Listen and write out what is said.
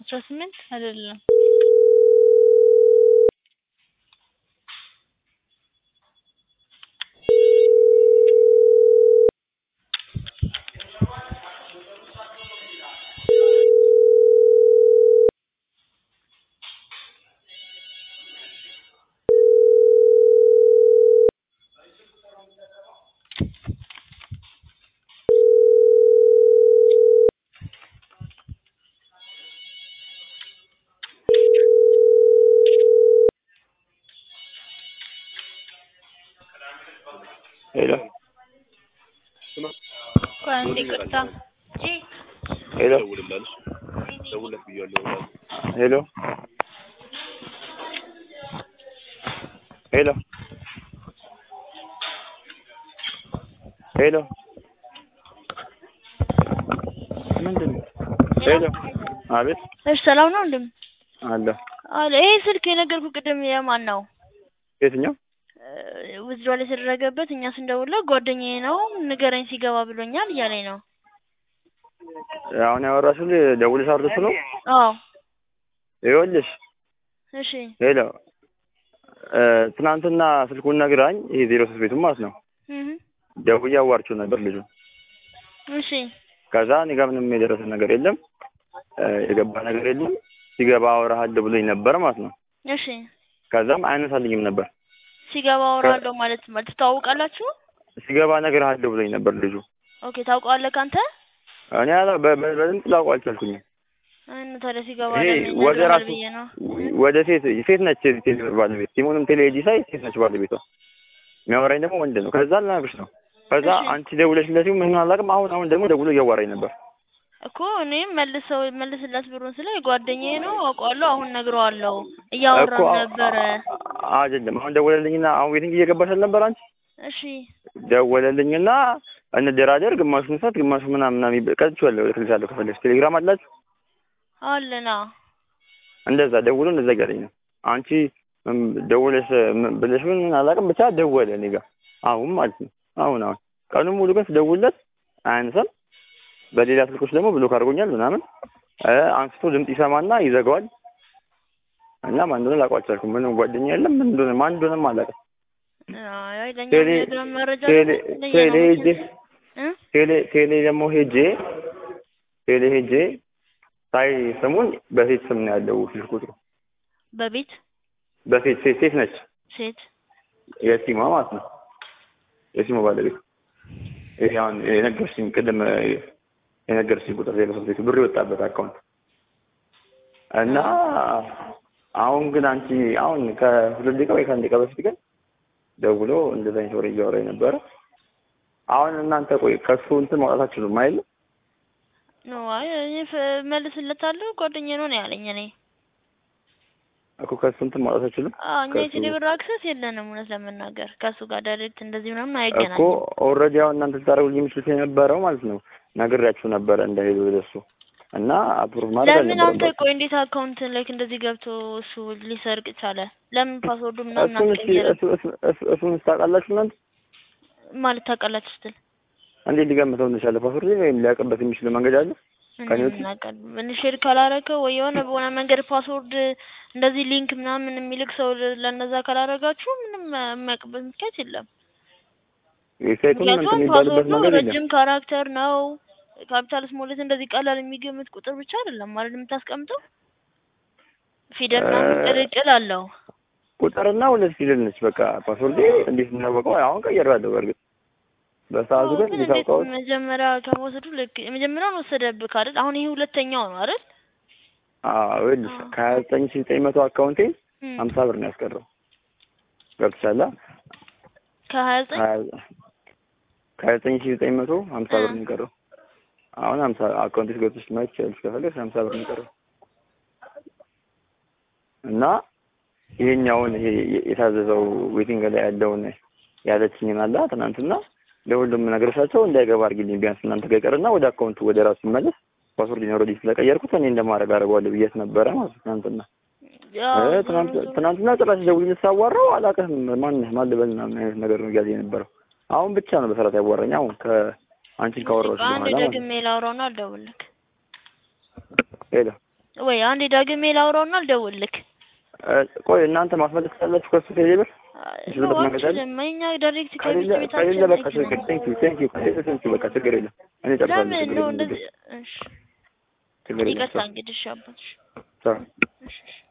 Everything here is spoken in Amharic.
18 አይደለም Hello. ኳንዲ ቅርታ Hello. Hello. Hello. Hello. ምንድነው? ሄሎ አቤት። እሺ ሰላም ነው እንደም አለ ይሄ ስልክ የነገርኩህ ቅድም የማን ነው? የትኛው? ውዝድዋል የተደረገበት እኛ ስንደውልለት ጓደኛዬ ነው ንገረኝ ሲገባ ብሎኛል እያለኝ ነው። አሁን ያወራሽው ደውልሽ አርደሽ ነው? አዎ ይኸውልሽ። እሺ ሄሎ ትናንትና ስልኩን ነግራኝ ይሄ 03 ቤቱ ማለት ነው። ደውዬ አዋርቼው ነበር ልጁ። እሺ ከዛ እኔ ጋር ምንም የደረሰ ነገር የለም የገባ ነገር የለም ሲገባ አወራሃለሁ ብሎኝ ነበር ማለት ነው። እሺ ከዛም አይነሳልኝም ነበር። ሲገባ አወራለሁ ማለት ትታውቃላችሁ? ሲገባ እነግርሃለሁ ብሎኝ ነበር ልጁ። ኦኬ ታውቀዋለህ ካንተ? እኔ በደንብ ላውቀው አልቻልኩኝም። ታዲያ ሲገባ ወደ ራሱ ወደ ሴት ነች ቴሌብር ባለቤት ሲሞንም ቴሌጂ ሳይ ሴት ነች ባለቤቷ። የሚያወራኝ ደግሞ ወንድ ነው። ከዛ ልናግርሽ ነው። ከዛ አንቺ ደውለሽለት ምን አላውቅም። አሁን ደግሞ ደውሎ እያዋራኝ ነበር እኮ እኔም መልስላት ብሩን ስለ ጓደኛዬ ነው አውቀዋለሁ አሁን ነግረዋለሁ እያወራን ነበር። አይደለም አሁን ደወለልኝና አሁን ዌቲንግ እየገባሽ አልነበር አንቺ? እሺ ደወለልኝና እንደራደር ግማሹን ሰዓት ግማሹ ምናምን ቀጥቻለሁ። ልክልሻለሁ ከፈለግሽ ቴሌግራም አላችሁ? አለና እንደዛ ደውሎ እንደዛ እያለኝ ነው። አንቺ ደውለሽ ብለሽ ምን አላውቅም ብቻ ደወለ እኔ ጋር አሁን ማለት ነው። አሁን ቀኑን ሙሉ ግን ስደውልለት አያነሳም። በሌላ ስልኮች ደግሞ ብሎክ አድርጎኛል ምናምን አንስቶ ድምጽ ይሰማና ይዘጋዋል። እና ማን እንደሆነ ላውቀው አልቻልኩም። ምንም ጓደኛ የለም ምን እንደሆነ ማን እንደሆነም አላውቅም። አይ ለኛ መረጃ ቴሌ ደግሞ ሄጄ ሳይ ስሙን በፊት ስም ነው ያለው ስልክ ቁጥሩ በፊት ሴት ነች። ሴት የሲሟ ማለት ነው። የሲሟ ባለቤት አሁን የነገርሽኝ ቅድም የነገርሽኝ ቁጥር 03 ብር የወጣበት አካውንት እና አሁን ግን አንቺ አሁን ከሁለት ደቂቃ ወይ ከአንድ ደቂቃ በፊት ግን ደውሎ እንደዛ አይነት ወሬ እያወራኝ ነበረ። አሁን እናንተ ቆይ ከሱ እንትን ማውጣታችሁ ነው ማይል ነው? አይ እኔ መልስለታለሁ ጓደኛዬ ነው ያለኝ። እኔ እኮ ከሱ እንትን ማውጣታችሁ ነው? እኛ የቴሌብር አክሰስ የለንም እውነት ለመናገር ከሱ ጋር ዳይሬክት እንደዚህ ምናምን አይገናኝም እኮ ኦልሬዲ አሁን እናንተ ታረጉልኝ የምትሉት የነበረው ማለት ነው ነግሬያችሁ ነበረ እንዳይሄዱ ወደሱ እና አፕሩቭ ማድረግ አለበት። ለምን አንተ ቆይ እንዴት አካውንት ላይክ እንደዚህ ገብቶ እሱ ሊሰርቅ ቻለ? ለምን ፓስወርዱ ምናምን አስቀየረ? እሱን ታውቃላችሁ እናንተ ማለት ታውቃላችሁ ስትል እንዴት ሊገምተው እንደቻለ ፓስወርድ ወይም ሊያቀበት የሚችል መንገድ አለ? ምን ሼር ካላረከው ወይ የሆነ በሆነ መንገድ ፓስወርድ እንደዚህ ሊንክ ምናምን የሚልክ ሰው ለነዛ ካላረጋችሁ ምንም የሚያውቅበት ምክንያት የለም። የሳይቱን እንትን የሚባልበት መንገድ የለም። ረጅም ካራክተር ነው ካፒታል ስሞል እንደዚህ ቀላል የሚገምት ቁጥር ብቻ አይደለም ማለት የምታስቀምጠው ፊደል ምናምን ቅልቅል አለው። ቁጥርና ሁለት ፊደል ነች በቃ ፓስወርድ እንዴት እናወቀው? አሁን ቀየራለሁ በርግጥ በሰዓቱ ግን ሊታውቀው መጀመሪያ ከመውሰዱ ልክ የመጀመሪያውን ወሰደብህ አይደል? አሁን ይሄ ሁለተኛው ነው አይደል? ወይስ ከ29900 አካውንቴ 50 ብር ነው ያስቀረው። ገብቶሻል? ከ29900 50 ብር ነው የቀረው። አሁን 50 አካውንትሽ ገብተሽ ማየት ይችላልሽ ከፈለግሽ 50 ብር ነው የቀረው። እና ይሄኛውን ይሄ የታዘዘው ዌቲንግ ላይ ያለውን ያለችኝን አላ ትናንትና ለሁሉም ነገርሻቸው እንዳይገባ አድርጊልኝ ቢያንስ እናንተ ጋር ይቀርና ወደ አካውንቱ ወደ ራሱ ይመለስ ፓስወርድ ነው ኦልሬዲ ስለቀየርኩት እኔ እንደማረግ አደርገዋለሁ ብዬሽ ነበረ ማለት ትናንትና። ትናንትና ጭራሽ ደውዬ ሳዋራው አላውቅም ማን ልበልና ምን አይነት ነገር ነው ያለኝ የነበረው። አሁን ብቻ ነው በሰራት ያዋራኝ። አሁን ከአንቺን ካወራሁሽ በኋላ አንድ ደግሜ ላውራውና አልደውልልክ። ሄሎ ወይ አንዴ ዳግሜ ላውራውና ልደውልልክ። ቆይ እናንተ ማስመለስ ካላችሁ ከሱ ከሌለ ነው አንችልም። እኛ ዳይሬክት ከቤት ከሌለ ቤታችን በቃ ችግር ቴንክ ዩ በቃ ችግር የለም። እኔ ጨርሳለሁ። ለምን ችግር ነው የለም። እንደዚህ? እሺ ችግር የለም። ይቅርታ እንግዲህ እሺ አባትሽ። ቻው። እሺ